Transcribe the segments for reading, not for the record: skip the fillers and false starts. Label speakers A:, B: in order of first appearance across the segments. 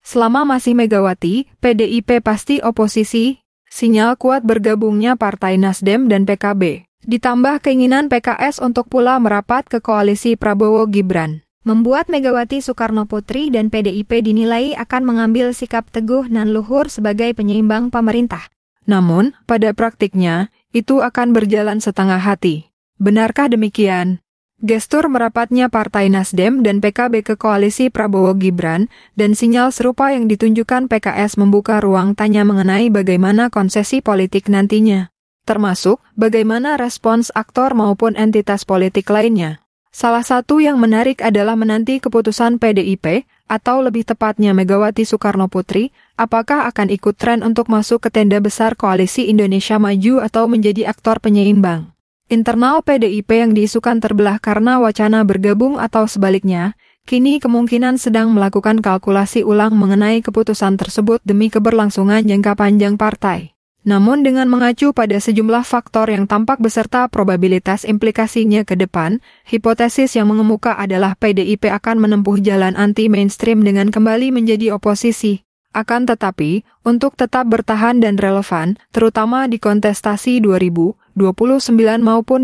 A: Selama masih Megawati, PDIP pasti oposisi, sinyal kuat bergabungnya Partai Nasdem dan PKB. Ditambah keinginan PKS untuk pula merapat ke koalisi Prabowo-Gibran, membuat Megawati Soekarnoputri dan PDIP dinilai akan mengambil sikap teguh dan luhur sebagai penyeimbang pemerintah. Namun, pada praktiknya, itu akan berjalan setengah hati. Benarkah demikian? Gestur merapatnya Partai Nasdem dan PKB ke koalisi Prabowo-Gibran dan sinyal serupa yang ditunjukkan PKS membuka ruang tanya mengenai bagaimana konsesi politik nantinya, termasuk bagaimana respons aktor maupun entitas politik lainnya. Salah satu yang menarik adalah menanti keputusan PDIP, atau lebih tepatnya Megawati Soekarnoputri, apakah akan ikut tren untuk masuk ke tenda besar koalisi Indonesia Maju atau menjadi aktor penyeimbang. Internal PDIP yang diisukan terbelah karena wacana bergabung atau sebaliknya, kini kemungkinan sedang melakukan kalkulasi ulang mengenai keputusan tersebut demi keberlangsungan jangka panjang partai. Namun dengan mengacu pada sejumlah faktor yang tampak beserta probabilitas implikasinya ke depan, hipotesis yang mengemuka adalah PDIP akan menempuh jalan anti-mainstream dengan kembali menjadi oposisi. Akan tetapi, untuk tetap bertahan dan relevan, terutama di kontestasi 2029 maupun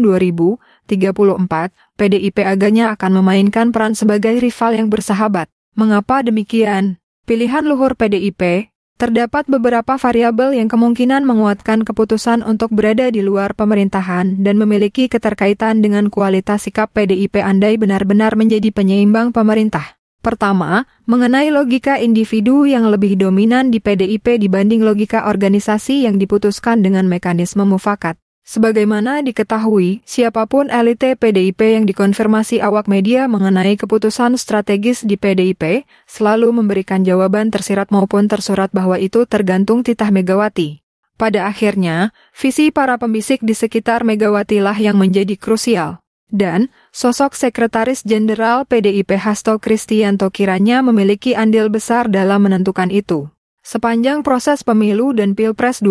A: 2034, PDIP agaknya akan memainkan peran sebagai rival yang bersahabat. Mengapa demikian? Pilihan luhur PDIP, terdapat beberapa variabel yang kemungkinan menguatkan keputusan untuk berada di luar pemerintahan dan memiliki keterkaitan dengan kualitas sikap PDIP andai benar-benar menjadi penyeimbang pemerintah. Pertama, mengenai logika individu yang lebih dominan di PDIP dibanding logika organisasi yang diputuskan dengan mekanisme mufakat. Sebagaimana diketahui, siapapun elite PDIP yang dikonfirmasi awak media mengenai keputusan strategis di PDIP, selalu memberikan jawaban tersirat maupun tersurat bahwa itu tergantung titah Megawati. Pada akhirnya, visi para pembisik di sekitar Megawati lah yang menjadi krusial. Dan, sosok Sekretaris Jenderal PDIP Hasto Kristianto kiranya memiliki andil besar dalam menentukan itu. Sepanjang proses pemilu dan Pilpres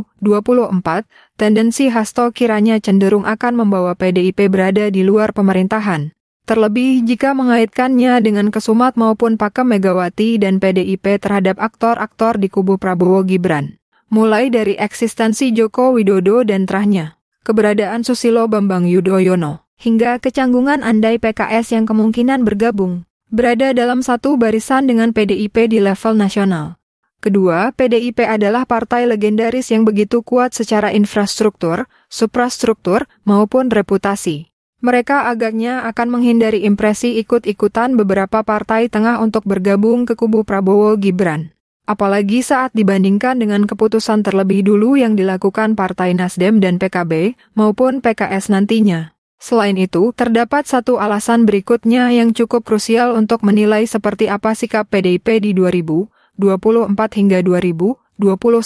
A: 2024, tendensi Hasto kiranya cenderung akan membawa PDIP berada di luar pemerintahan. Terlebih jika mengaitkannya dengan kesumat maupun pakem Megawati dan PDIP terhadap aktor-aktor di kubu Prabowo Gibran. Mulai dari eksistensi Joko Widodo dan terahnya, keberadaan Susilo Bambang Yudhoyono, hingga kecanggungan andai PKS yang kemungkinan bergabung, berada dalam satu barisan dengan PDIP di level nasional. Kedua, PDIP adalah partai legendaris yang begitu kuat secara infrastruktur, suprastruktur, maupun reputasi. Mereka agaknya akan menghindari impresi ikut-ikutan beberapa partai tengah untuk bergabung ke kubu Prabowo Gibran. Apalagi saat dibandingkan dengan keputusan terlebih dulu yang dilakukan Partai Nasdem dan PKB, maupun PKS nantinya. Selain itu, terdapat satu alasan berikutnya yang cukup krusial untuk menilai seperti apa sikap PDIP di 2024 hingga 2029.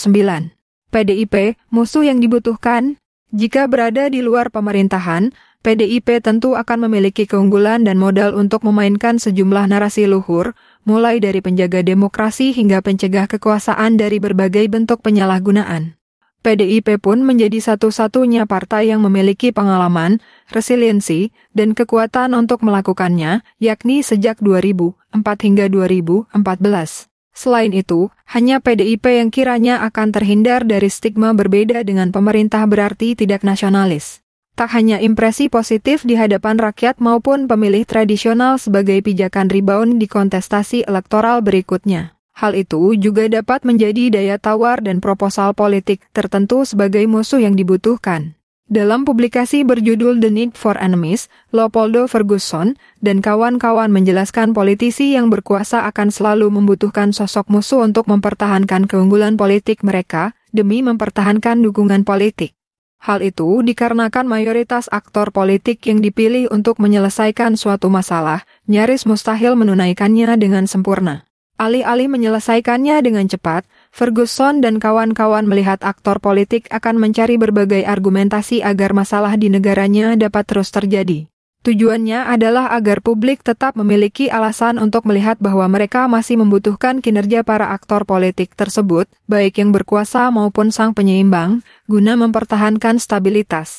A: PDIP, musuh yang dibutuhkan. Jika berada di luar pemerintahan, PDIP tentu akan memiliki keunggulan dan modal untuk memainkan sejumlah narasi luhur, mulai dari penjaga demokrasi hingga pencegah kekuasaan dari berbagai bentuk penyalahgunaan. PDIP pun menjadi satu-satunya partai yang memiliki pengalaman, resiliensi, dan kekuatan untuk melakukannya, yakni sejak 2004 hingga 2014. Selain itu, hanya PDIP yang kiranya akan terhindar dari stigma berbeda dengan pemerintah berarti tidak nasionalis. Tak hanya impresi positif di hadapan rakyat maupun pemilih tradisional sebagai pijakan rebound di kontestasi elektoral berikutnya. Hal itu juga dapat menjadi daya tawar dan proposal politik tertentu sebagai musuh yang dibutuhkan. Dalam publikasi berjudul The Need for Enemies, Leopoldo Ferguson dan kawan-kawan menjelaskan politisi yang berkuasa akan selalu membutuhkan sosok musuh untuk mempertahankan keunggulan politik mereka demi mempertahankan dukungan politik. Hal itu dikarenakan mayoritas aktor politik yang dipilih untuk menyelesaikan suatu masalah nyaris mustahil menunaikannya dengan sempurna. Alih-alih menyelesaikannya dengan cepat, Ferguson dan kawan-kawan melihat aktor politik akan mencari berbagai argumentasi agar masalah di negaranya dapat terus terjadi. Tujuannya adalah agar publik tetap memiliki alasan untuk melihat bahwa mereka masih membutuhkan kinerja para aktor politik tersebut, baik yang berkuasa maupun sang penyeimbang, guna mempertahankan stabilitas.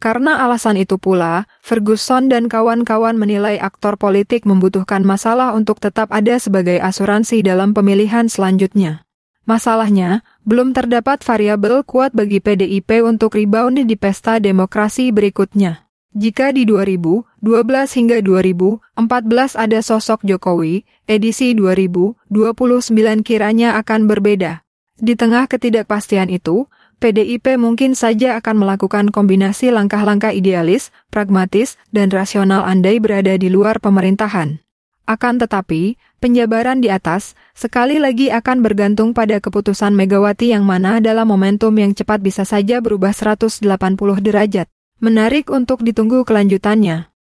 A: Karena alasan itu pula, Ferguson dan kawan-kawan menilai aktor politik membutuhkan masalah untuk tetap ada sebagai asuransi dalam pemilihan selanjutnya. Masalahnya, belum terdapat variabel kuat bagi PDIP untuk rebound di pesta demokrasi berikutnya. Jika di 2012 hingga 2014 ada sosok Jokowi, edisi 2029 kiranya akan berbeda. Di tengah ketidakpastian itu, PDIP mungkin saja akan melakukan kombinasi langkah-langkah idealis, pragmatis, dan rasional andai berada di luar pemerintahan. Akan tetapi, penjabaran di atas sekali lagi akan bergantung pada keputusan Megawati yang mana dalam momentum yang cepat bisa saja berubah 180 derajat. Menarik untuk ditunggu kelanjutannya.